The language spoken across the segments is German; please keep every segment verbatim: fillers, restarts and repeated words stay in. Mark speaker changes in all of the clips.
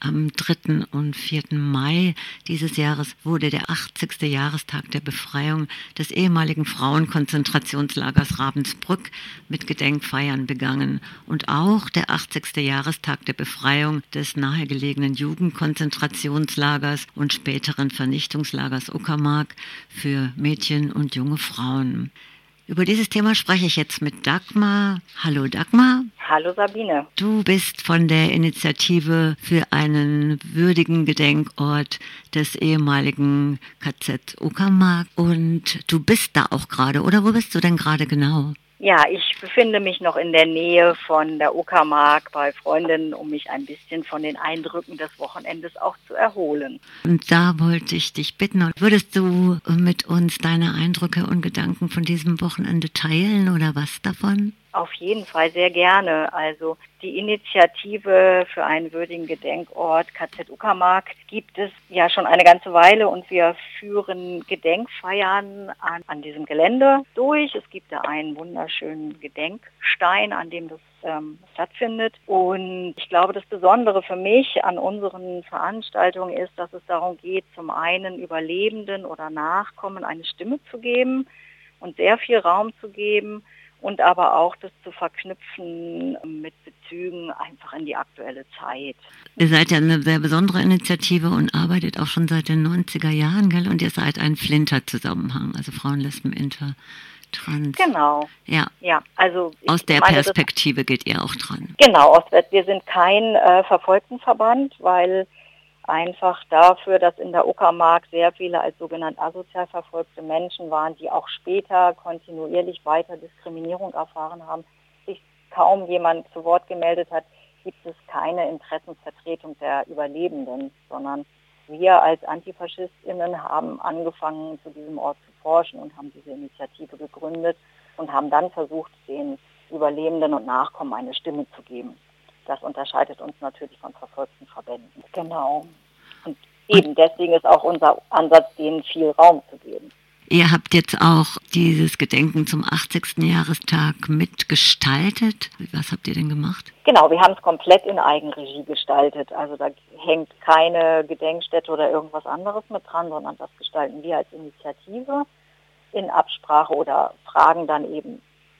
Speaker 1: Am dritten und vierten Mai dieses Jahres wurde der achtzigste Jahrestag der Befreiung des ehemaligen Frauenkonzentrationslagers Ravensbrück mit Gedenkfeiern begangen und auch der achtzigste Jahrestag der Befreiung des nahegelegenen Jugendkonzentrationslagers und späteren Vernichtungslagers Uckermark für Mädchen und junge Frauen. Über dieses Thema spreche ich jetzt mit Dagmar. Hallo Dagmar.
Speaker 2: Hallo Sabine.
Speaker 1: Du bist von der Initiative für einen würdigen Gedenkort des ehemaligen K Z Uckermark und du bist da auch gerade, oder wo bist du denn gerade genau?
Speaker 2: Ja, ich befinde mich noch in der Nähe von der Uckermark bei Freundinnen, um mich ein bisschen von den Eindrücken des Wochenendes auch zu erholen.
Speaker 1: Und da wollte ich dich bitten, würdest du mit uns deine Eindrücke und Gedanken von diesem Wochenende teilen oder was davon?
Speaker 2: Auf jeden Fall sehr gerne. Also die Initiative für einen würdigen Gedenkort K Z Uckermark gibt es ja schon eine ganze Weile und wir führen Gedenkfeiern an, an diesem Gelände durch. Es gibt da einen wunderschönen Gedenkstein, an dem das ähm, stattfindet. Und ich glaube, das Besondere für mich an unseren Veranstaltungen ist, dass es darum geht, zum einen Überlebenden oder Nachkommen eine Stimme zu geben und sehr viel Raum zu geben, und aber auch das zu verknüpfen mit Bezügen einfach in die aktuelle Zeit.
Speaker 1: Ihr seid ja eine sehr besondere Initiative und arbeitet auch schon seit den neunziger Jahren, gell? Und ihr seid ein Flinter-Zusammenhang, also Frauen, Lesben, Inter, Trans.
Speaker 2: Genau.
Speaker 1: Ja.
Speaker 2: Ja, also
Speaker 1: aus der
Speaker 2: meine,
Speaker 1: Perspektive geht ihr auch dran.
Speaker 2: Genau, aus, wir sind kein äh, Verfolgtenverband, weil einfach dafür, dass in der Uckermark sehr viele als sogenannt asozial verfolgte Menschen waren, die auch später kontinuierlich weiter Diskriminierung erfahren haben, sich kaum jemand zu Wort gemeldet hat, gibt es keine Interessensvertretung der Überlebenden, sondern wir als AntifaschistInnen haben angefangen, zu diesem Ort zu forschen und haben diese Initiative gegründet und haben dann versucht, den Überlebenden und Nachkommen eine Stimme zu geben. Das unterscheidet uns natürlich von verfolgten Verbänden. Genau. Und eben deswegen ist auch unser Ansatz, denen viel Raum zu geben.
Speaker 1: Ihr habt jetzt auch dieses Gedenken zum achtzigsten Jahrestag mitgestaltet. Was habt ihr denn gemacht?
Speaker 2: Genau, wir haben es komplett in Eigenregie gestaltet. Also da hängt keine Gedenkstätte oder irgendwas anderes mit dran, sondern das gestalten wir als Initiative in Absprache oder fragen dann eben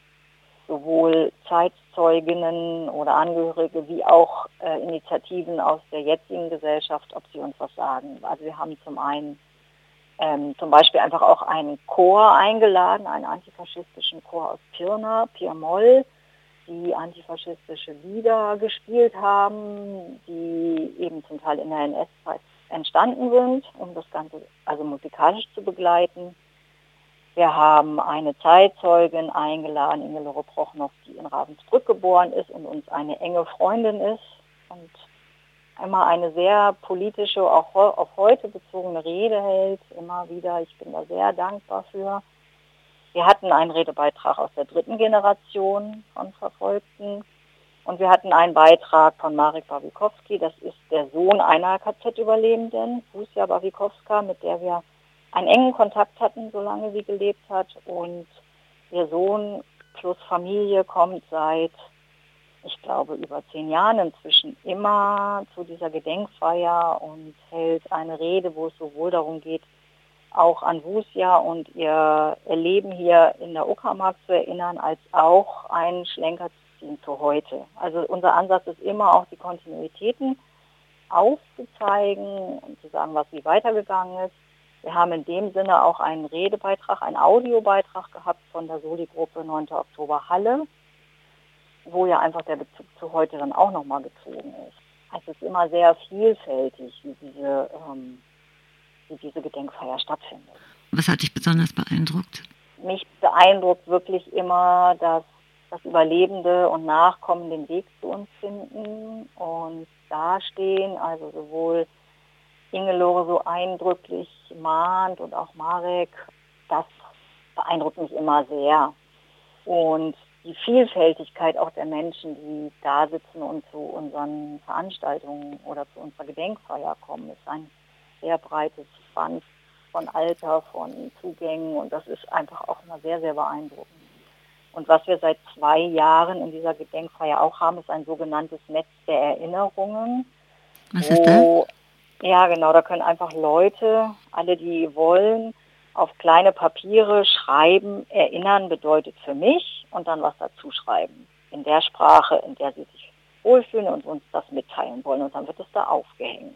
Speaker 2: sowohl Zeitzeuginnen oder Angehörige wie auch äh, Initiativen aus der jetzigen Gesellschaft, ob sie uns was sagen. Also wir haben zum einen ähm, zum Beispiel einfach auch einen Chor eingeladen, einen antifaschistischen Chor aus Pirna, Pirmoll, die antifaschistische Lieder gespielt haben, die eben zum Teil in der N S-Zeit entstanden sind, um das Ganze also musikalisch zu begleiten. Wir haben eine Zeitzeugin eingeladen, Ingelore Prochnow, die in Ravensbrück geboren ist und uns eine enge Freundin ist und einmal eine sehr politische, auch auf heute bezogene Rede hält, immer wieder. Ich bin da sehr dankbar für. Wir hatten einen Redebeitrag aus der dritten Generation von Verfolgten und wir hatten einen Beitrag von Marek Bawikowski, das ist der Sohn einer K Z-Überlebenden, Lucia Bawikowska, mit der wir einen engen Kontakt hatten, solange sie gelebt hat. Und ihr Sohn plus Familie kommt seit, ich glaube, über zehn Jahren inzwischen immer zu dieser Gedenkfeier und hält eine Rede, wo es sowohl darum geht, auch an Lucia und ihr, ihr Leben hier in der Uckermark zu erinnern, als auch einen Schlenker zu ziehen zu heute. Also unser Ansatz ist immer auch die Kontinuitäten aufzuzeigen und zu sagen, was wie weitergegangen ist. Wir haben in dem Sinne auch einen Redebeitrag, einen Audiobeitrag gehabt von der Soli-Gruppe neunten Oktober Halle, wo ja einfach der Bezug zu heute dann auch nochmal gezogen ist. Also es ist immer sehr vielfältig, wie diese, ähm, wie diese Gedenkfeier stattfindet.
Speaker 1: Was hat dich besonders beeindruckt?
Speaker 2: Mich beeindruckt wirklich immer, dass, dass Überlebende und Nachkommen den Weg zu uns finden und dastehen, also sowohl Ingelore so eindrücklich mahnt und auch Marek, das beeindruckt mich immer sehr. Und die Vielfältigkeit auch der Menschen, die da sitzen und zu unseren Veranstaltungen oder zu unserer Gedenkfeier kommen, ist ein sehr breites Band von Alter, von Zugängen und das ist einfach auch immer sehr, sehr beeindruckend. Und was wir seit zwei Jahren in dieser Gedenkfeier auch haben, ist ein sogenanntes Netz der Erinnerungen.
Speaker 1: Was ist das?
Speaker 2: Wo, ja, genau, da können einfach Leute, alle, die wollen, auf kleine Papiere schreiben, erinnern bedeutet für mich und dann was dazu schreiben. In der Sprache, in der sie sich wohlfühlen und uns das mitteilen wollen. Und dann wird es da aufgehängt.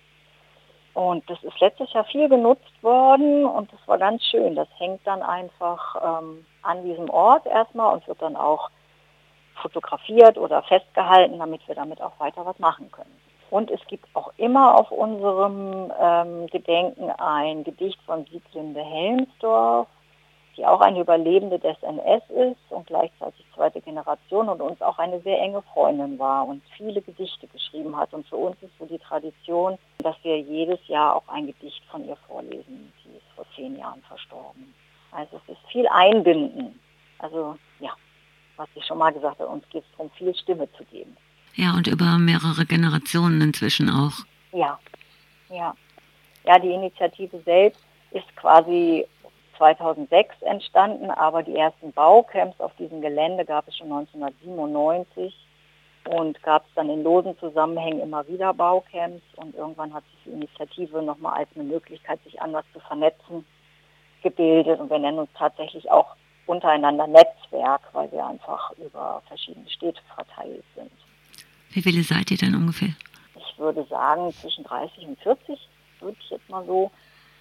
Speaker 2: Und das ist letztes Jahr viel genutzt worden und das war ganz schön. Das hängt dann einfach ähm, an diesem Ort erstmal und wird dann auch fotografiert oder festgehalten, damit wir damit auch weiter was machen können. Und es gibt auch immer auf unserem ähm, Gedenken ein Gedicht von Sieglinde Helmsdorf, die auch eine Überlebende des N S ist und gleichzeitig zweite Generation und uns auch eine sehr enge Freundin war und viele Gedichte geschrieben hat. Und für uns ist so die Tradition, dass wir jedes Jahr auch ein Gedicht von ihr vorlesen. Sie ist vor zehn Jahren verstorben. Also es ist viel Einbinden. Also ja, was ich schon mal gesagt habe, uns geht es darum, viel Stimme zu geben.
Speaker 1: Ja, und über mehrere Generationen inzwischen auch.
Speaker 2: Ja, ja. Ja, die Initiative selbst ist quasi zweitausendsechs entstanden, aber die ersten Baucamps auf diesem Gelände gab es schon neunzehnhundertsiebenundneunzig und gab es dann in losen Zusammenhängen immer wieder Baucamps und irgendwann hat sich die Initiative nochmal als eine Möglichkeit, sich anders zu vernetzen, gebildet und wir nennen uns tatsächlich auch untereinander Netzwerk, weil wir einfach über verschiedene Städte verteilt sind.
Speaker 1: Wie viele seid ihr denn ungefähr?
Speaker 2: Ich würde sagen zwischen dreißig und vierzig, würde ich jetzt mal so,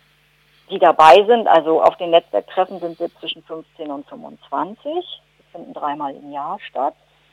Speaker 2: die dabei sind. Also auf den Netzwerktreffen sind wir zwischen fünfzehn und fünfundzwanzig. Die finden dreimal im Jahr statt.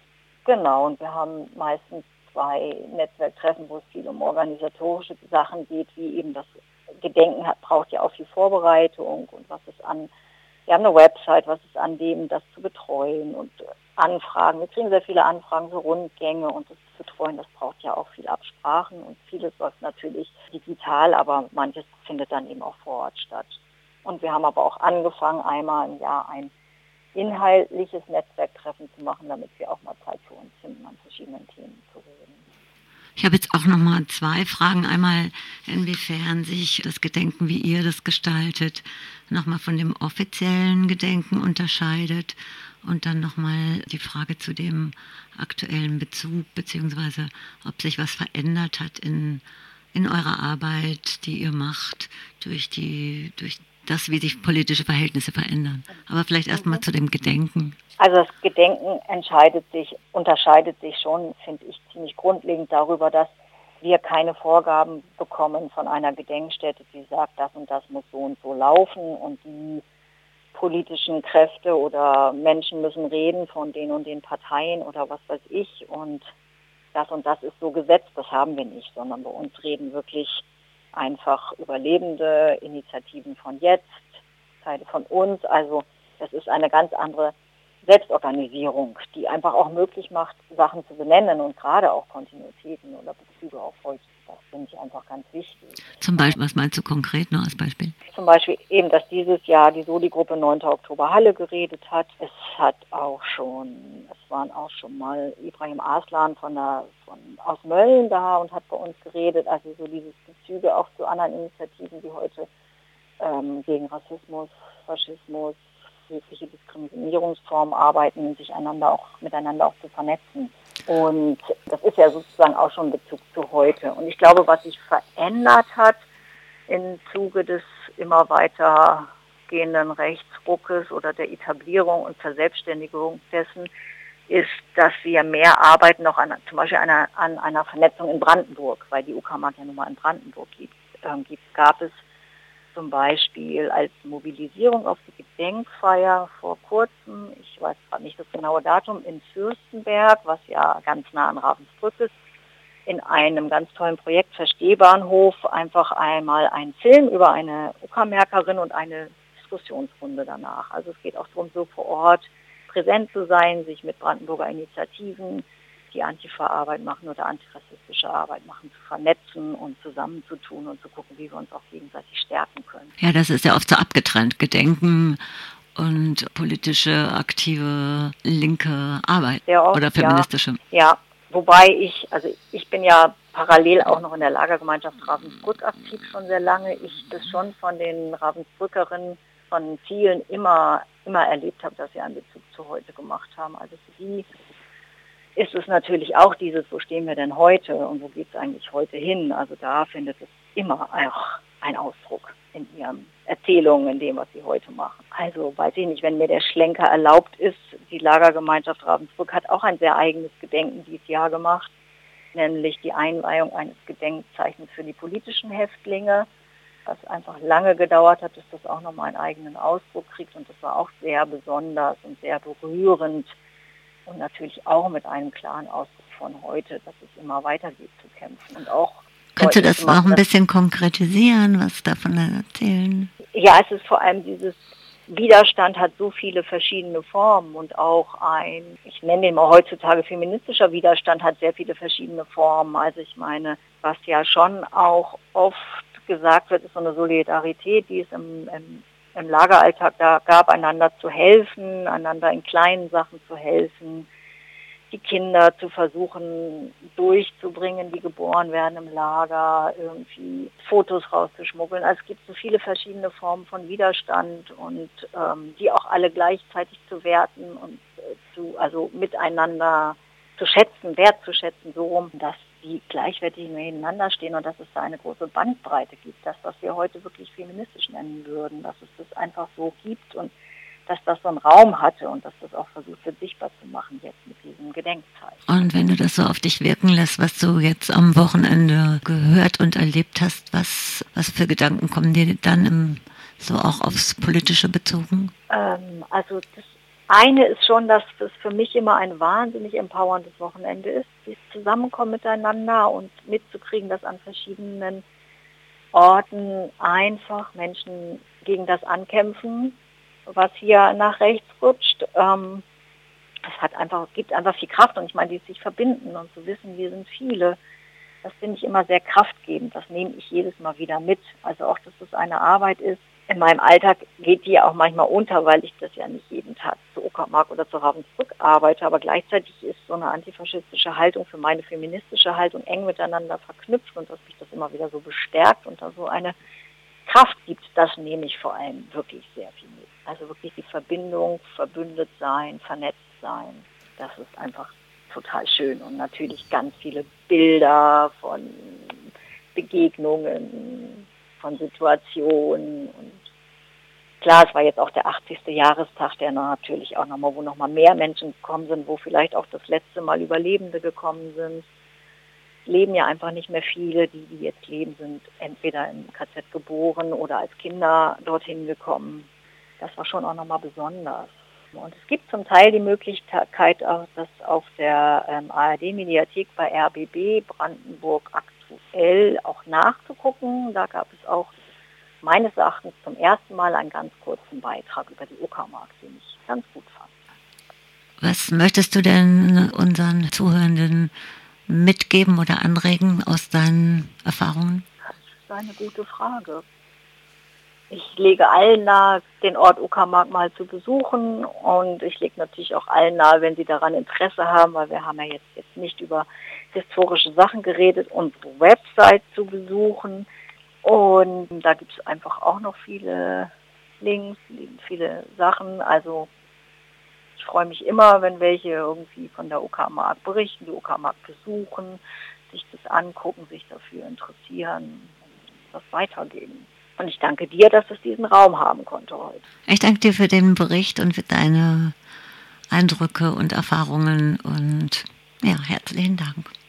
Speaker 2: Genau, und wir haben meistens zwei Netzwerktreffen, wo es viel um organisatorische Sachen geht, wie eben das Gedenken hat, braucht ja auch viel Vorbereitung und was ist an, wir haben eine Website, was ist an dem, das zu betreuen und Anfragen. Wir kriegen sehr viele Anfragen für Rundgänge und das zu betreuen, das braucht ja auch viel Absprachen und vieles läuft natürlich digital, aber manches findet dann eben auch vor Ort statt. Und wir haben aber auch angefangen, einmal im Jahr ein inhaltliches Netzwerktreffen zu machen, damit wir auch mal Zeit für uns finden, an verschiedenen Themen zu reden.
Speaker 1: Ich habe jetzt auch noch mal zwei Fragen. Einmal, inwiefern sich das Gedenken, wie ihr das gestaltet, noch mal von dem offiziellen Gedenken unterscheidet. Und dann noch mal die Frage zu dem aktuellen Bezug, beziehungsweise ob sich was verändert hat in, in eurer Arbeit, die ihr macht, durch die, durch das, wie sich politische Verhältnisse verändern. Aber vielleicht erst mal zu dem Gedenken.
Speaker 2: Also das Gedenken entscheidet sich, unterscheidet sich schon, finde ich, ziemlich grundlegend darüber, dass wir keine Vorgaben bekommen von einer Gedenkstätte, die sagt, das und das muss so und so laufen und die politischen Kräfte oder Menschen müssen reden von den und den Parteien oder was weiß ich und das und das ist so gesetzt, das haben wir nicht, sondern bei uns reden wirklich einfach Überlebende, Initiativen von jetzt, Teile von uns, also das ist eine ganz andere Selbstorganisierung, die einfach auch möglich macht, Sachen zu benennen und gerade auch Kontinuitäten oder Bezüge auf heute. Das finde ich einfach ganz wichtig.
Speaker 1: Zum Beispiel, was meinst du konkret noch als Beispiel?
Speaker 2: Zum Beispiel eben, dass dieses Jahr die Soli-Gruppe neunten Oktober Halle geredet hat. Es hat auch schon, es waren auch schon mal Ibrahim Arslan von der, von, aus Mölln da und hat bei uns geredet. Also so diese Bezüge auch zu anderen Initiativen, die heute ähm, gegen Rassismus, Faschismus, jegliche Diskriminierungsformen arbeiten, sich einander auch miteinander auch zu vernetzen. Und das ist ja sozusagen auch schon Bezug zu heute. Und ich glaube, was sich verändert hat im Zuge des immer weiter gehenden Rechtsruckes oder der Etablierung und Verselbstständigung dessen, ist, dass wir mehr arbeiten noch an zum Beispiel einer, an einer Vernetzung in Brandenburg, weil die Uckermark ja nun mal in Brandenburg gibt. Ähm, gibt gab es zum Beispiel als Mobilisierung auf die Gedenkfeier vor kurzem, ich weiß gerade nicht das genaue Datum, in Fürstenberg, was ja ganz nah an Ravensbrück ist, in einem ganz tollen Projekt Verstehbahnhof einfach einmal einen Film über eine Uckermärkerin und eine Diskussionsrunde danach. Also es geht auch darum, so vor Ort präsent zu sein, sich mit Brandenburger Initiativen, die Antifa-Arbeit machen oder antirassistische Arbeit machen, zu vernetzen und zusammenzutun und zu gucken, wie wir uns auch gegenseitig stärken können.
Speaker 1: Ja, das ist ja oft so abgetrennt, Gedenken und politische, aktive, linke Arbeit
Speaker 2: Oft,
Speaker 1: oder feministische.
Speaker 2: Ja, ja, wobei ich, also ich bin ja parallel auch noch in der Lagergemeinschaft Ravensbrück aktiv schon sehr lange. Ich das schon von den Ravensbrückerinnen, von vielen immer, immer erlebt habe, dass sie einen Bezug zu heute gemacht haben. Also für die ist es natürlich auch dieses, wo stehen wir denn heute und wo geht es eigentlich heute hin? Also da findet es immer auch einen Ausdruck in ihren Erzählungen, in dem, was sie heute machen. Also weiß ich nicht, wenn mir der Schlenker erlaubt ist, die Lagergemeinschaft Ravensbrück hat auch ein sehr eigenes Gedenken dieses Jahr gemacht, nämlich die Einweihung eines Gedenkzeichens für die politischen Häftlinge, was einfach lange gedauert hat, bis das auch nochmal einen eigenen Ausdruck kriegt, und das war auch sehr besonders und sehr berührend und natürlich auch mit einem klaren Ausdruck von heute, dass es immer weitergeht zu kämpfen und auch.
Speaker 1: Kannst du das noch ein bisschen konkretisieren, was davon erzählen?
Speaker 2: Ja, es ist vor allem dieses Widerstand hat so viele verschiedene Formen und auch ein, ich nenne den mal heutzutage feministischer Widerstand, hat sehr viele verschiedene Formen. Also ich meine, was ja schon auch oft gesagt wird, ist so eine Solidarität, die es im, im, im Lageralltag da gab, einander zu helfen, einander in kleinen Sachen zu helfen, die Kinder zu versuchen durchzubringen, die geboren werden im Lager, irgendwie Fotos rauszuschmuggeln. Also es gibt so viele verschiedene Formen von Widerstand und ähm, die auch alle gleichzeitig zu werten und äh, zu, also miteinander zu schätzen, wertzuschätzen, so rum, dass die gleichwertig nebeneinander stehen und dass es da eine große Bandbreite gibt. Das, was wir heute wirklich feministisch nennen würden, dass es das einfach so gibt und dass das so einen Raum hatte und dass das auch versucht wird, sichtbar zu machen jetzt mit diesem Gedenkzeichen.
Speaker 1: Und wenn du das so auf dich wirken lässt, was du jetzt am Wochenende gehört und erlebt hast, was, was für Gedanken kommen dir dann im, so auch aufs Politische bezogen?
Speaker 2: Ähm, also das eine ist schon, dass es für mich immer ein wahnsinnig empowerndes Wochenende ist, dieses Zusammenkommen miteinander und mitzukriegen, dass an verschiedenen Orten einfach Menschen gegen das ankämpfen, was hier nach rechts rutscht. Ähm, es hat einfach, es gibt einfach viel Kraft und ich meine, die sich verbinden und zu wissen, wir sind viele, das finde ich immer sehr kraftgebend. Das nehme ich jedes Mal wieder mit. Also auch, dass das eine Arbeit ist. In meinem Alltag geht die ja auch manchmal unter, weil ich das ja nicht jeden Tag zu Uckermark oder zu Ravensbrück arbeite, aber gleichzeitig ist so eine antifaschistische Haltung für meine feministische Haltung eng miteinander verknüpft und dass mich das immer wieder so bestärkt und da so eine Kraft gibt, das nehme ich vor allem wirklich sehr viel mit. Also wirklich die Verbindung, verbündet sein, vernetzt sein, das ist einfach total schön und natürlich ganz viele Bilder von Begegnungen, von Situationen und klar, es war jetzt auch der achtzigste Jahrestag, der natürlich auch nochmal, wo nochmal mehr Menschen gekommen sind, wo vielleicht auch das letzte Mal Überlebende gekommen sind. Leben ja einfach nicht mehr viele, die, die jetzt leben, sind entweder im K Z geboren oder als Kinder dorthin gekommen. Das war schon auch nochmal besonders. Und es gibt zum Teil die Möglichkeit, auch das auf der ähm, A R D-Mediathek bei R B B Brandenburg aktuell auch nachzugucken. Da gab es auch meines Erachtens zum ersten Mal einen ganz kurzen Beitrag über die Uckermark, den ich ganz gut fand.
Speaker 1: Was möchtest du denn unseren Zuhörenden mitgeben oder anregen aus deinen Erfahrungen?
Speaker 2: Das ist eine gute Frage. Ich lege allen nahe, den Ort Uckermark mal zu besuchen und ich lege natürlich auch allen nahe, wenn sie daran Interesse haben, weil wir haben ja jetzt, jetzt nicht über historische Sachen geredet, unsere Website zu besuchen und da gibt es einfach auch noch viele Links, viele Sachen, also ich freue mich immer, wenn welche irgendwie von der Uckermark berichten, die Uckermark besuchen, sich das angucken, sich dafür interessieren und das weitergeben. Und ich danke dir, dass es diesen Raum haben konnte heute.
Speaker 1: Ich danke dir für den Bericht und für deine Eindrücke und Erfahrungen und ja, herzlichen Dank.